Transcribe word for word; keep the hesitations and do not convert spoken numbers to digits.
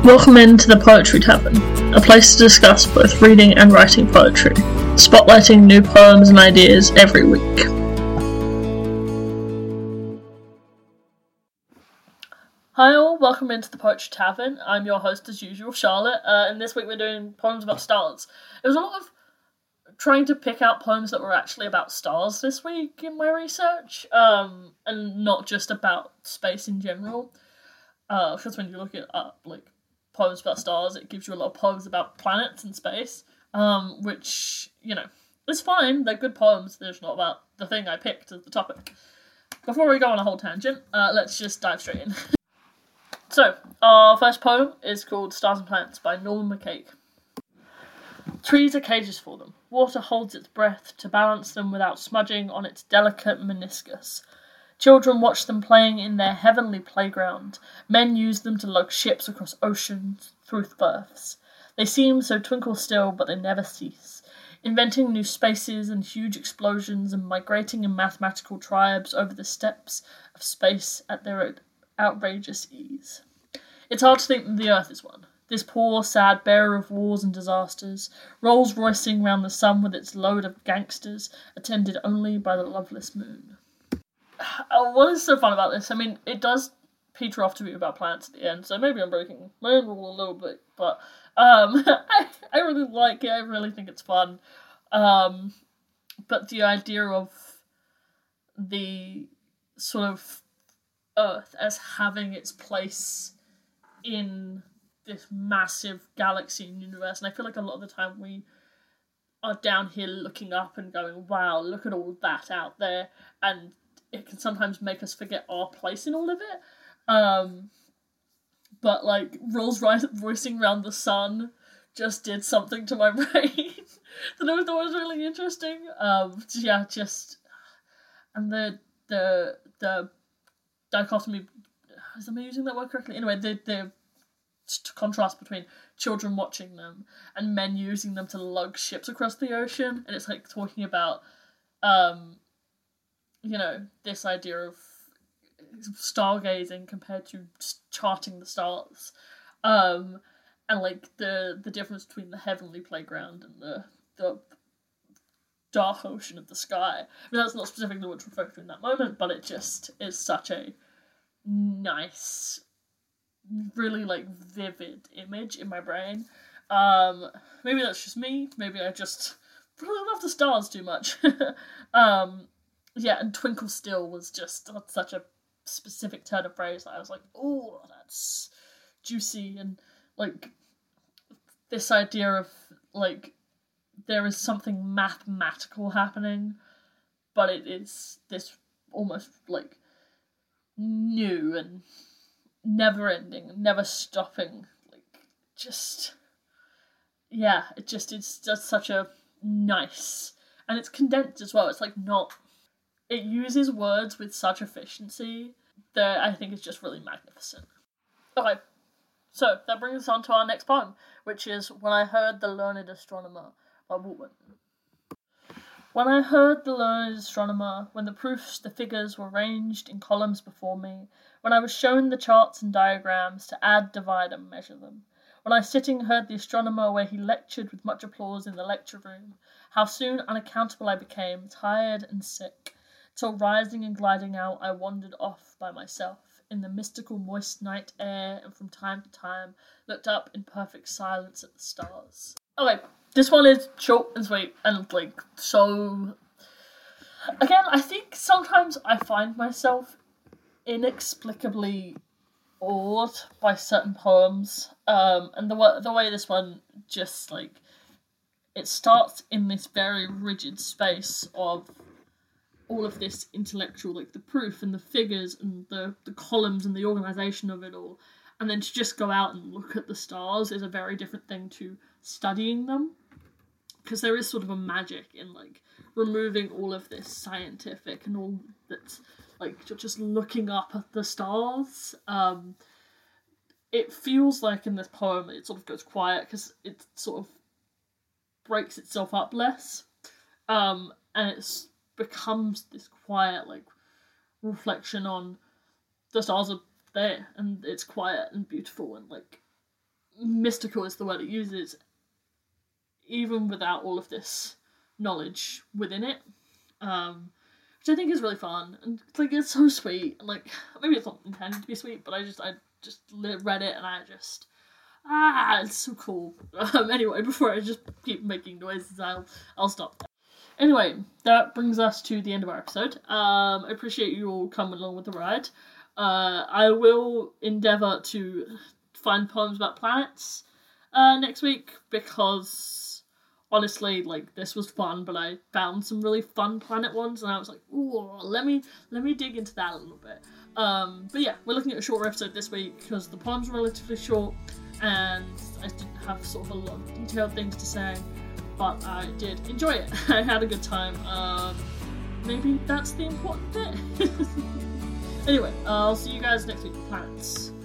Welcome into the Poetry Tavern, a place to discuss both reading and writing poetry, spotlighting new poems and ideas every week. Hi all, welcome into the Poetry Tavern. I'm your host as usual, Charlotte, uh, and this week we're doing poems about stars. It was a lot of trying to pick out poems that were actually about stars this week in my research, um, and not just about space in general. Uh, because when you look at uh, like poems about stars, it gives you a lot of poems about planets and space, um, which, you know, is fine. They're good poems. They're just not about the thing I picked as the topic. Before we go on a whole tangent, uh, let's just dive straight in. So, our first poem is called Stars and Planets by Norman McCaig. Trees are cages for them. Water holds its breath to balance them without smudging on its delicate meniscus. Children watch them playing in their heavenly playground. Men use them to lug ships across oceans through berths. They seem so twinkle still, but they never cease, inventing new spaces and huge explosions and migrating in mathematical tribes over the steppes of space at their outrageous ease. It's hard to think that the Earth is one. This poor, sad bearer of wars and disasters, Rolls-Roycing round the sun with its load of gangsters, attended only by the loveless moon. Uh, what is so fun about this? I mean, it does peter off to be about planets at the end, so maybe I'm breaking my own rule a little bit, but um, I, I really like it, I really think it's fun. Um, but the idea of the sort of Earth as having its place in this massive galaxy and universe, and I feel like a lot of the time we are down here looking up and going, wow, look at all that out there, and it can sometimes make us forget our place in all of it. Um, but, like, Rolls-Roycing around the sun just did something to my brain that I thought was really interesting. Um, yeah, just... And the, the, the dichotomy... Is am I using that word correctly? Anyway, the, the contrast between children watching them and men using them to lug ships across the ocean, and it's, like, talking about... Um, you know, this idea of stargazing compared to charting the stars. Um, and, like, the, the difference between the heavenly playground and the, the dark ocean of the sky. I mean, that's not specifically what it's referred to in that moment, but it just is such a nice, really, like, vivid image in my brain. Um, maybe that's just me. Maybe I just really love the stars too much. um... Yeah, and Twinkle Still was just such a specific turn of phrase that I was like, oh, that's juicy, and, like, this idea of, like, there is something mathematical happening, but it is this almost, like, new and never-ending, never stopping, like, just, yeah, it just, it's just such a nice, and it's condensed as well, it's, like, not... It uses words with such efficiency that I think is just really magnificent. Okay, so that brings us on to our next poem, which is When I Heard the Learned Astronomer by Walt Whitman. When I heard the learned astronomer, when the proofs, the figures were ranged in columns before me, when I was shown the charts and diagrams to add, divide, and measure them, when I sitting heard the astronomer where he lectured with much applause in the lecture room, how soon unaccountable I became, tired and sick, till rising and gliding out I wandered off by myself in the mystical moist night air, and from time to time looked up in perfect silence at the stars. Okay, this one is short and sweet and, like, so... Again, I think sometimes I find myself inexplicably awed by certain poems, um, and the way, the way this one just, like, it starts in this very rigid space of all of this intellectual, like the proof and the figures and the, the columns and the organisation of it all, and then to just go out and look at the stars is a very different thing to studying them, because there is sort of a magic in, like, removing all of this scientific and all that's, like, just looking up at the stars. Um, it feels like in this poem it sort of goes quiet because it sort of breaks itself up less, um, and it's becomes this quiet, like, reflection on the stars are there, and it's quiet and beautiful, and, like, mystical is the word it uses, even without all of this knowledge within it, um, which I think is really fun, and like it's so sweet, and like maybe it's not intended to be sweet, but I just I just read it and I just ah, it's so cool. Um, anyway, before I just keep making noises, I'll I'll stop. Anyway, that brings us to the end of our episode. Um, I appreciate you all coming along with the ride. Uh, I will endeavour to find poems about planets uh, next week, because honestly, like, this was fun, but I found some really fun planet ones, and I was like, ooh, let me let me dig into that a little bit. Um, but yeah, we're looking at a shorter episode this week because the poems were relatively short, and I didn't have sort of a lot of detailed things to say. But I did enjoy it. I had a good time. Um, maybe that's the important bit. Anyway, I'll see you guys next week for planets.